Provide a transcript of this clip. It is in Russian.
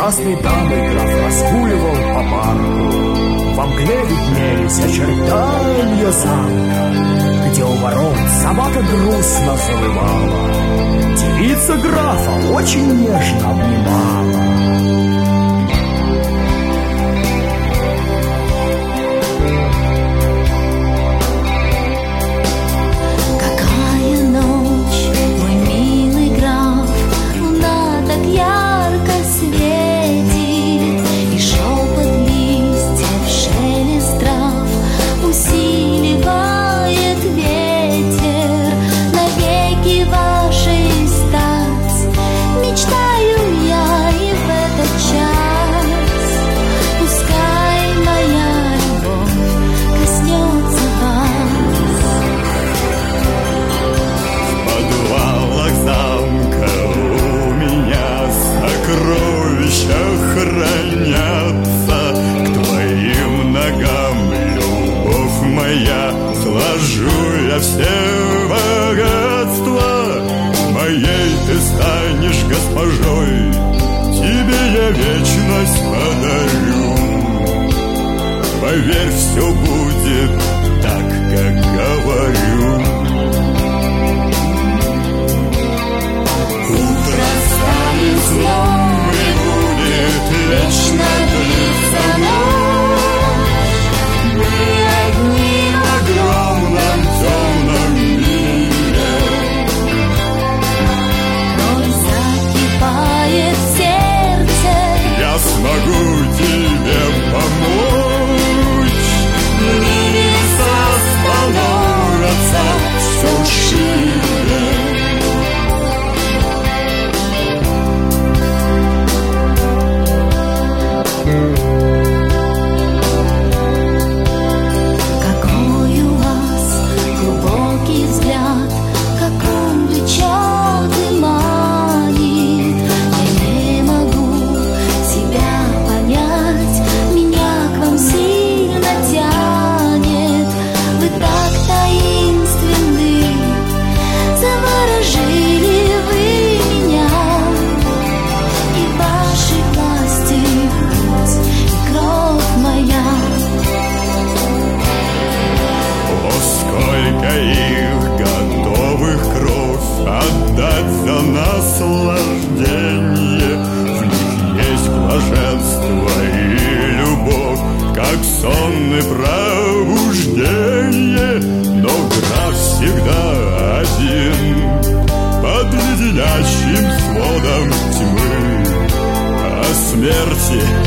прекрасной дамой граф разгуливал по парку. Во мгле виднелись очертания замка, где у ворот собака грустно завывала. Девица графа очень нежно обнимала. Все богатства моей ты станешь госпожой, тебе я вечность подарю. Поверь, все будет так, как говорю. Утро станет днем и будет вечно длиться ночь. Мы одни в огромном темном мире. Кровь закипает в сердце. Я смогу тебе помочь. Небеса становятся все шире. Наслаждение, в них есть блаженство и любовь, как сон и пробуждение. Но граф всегда один под леденящим сводом тьмы. О смерти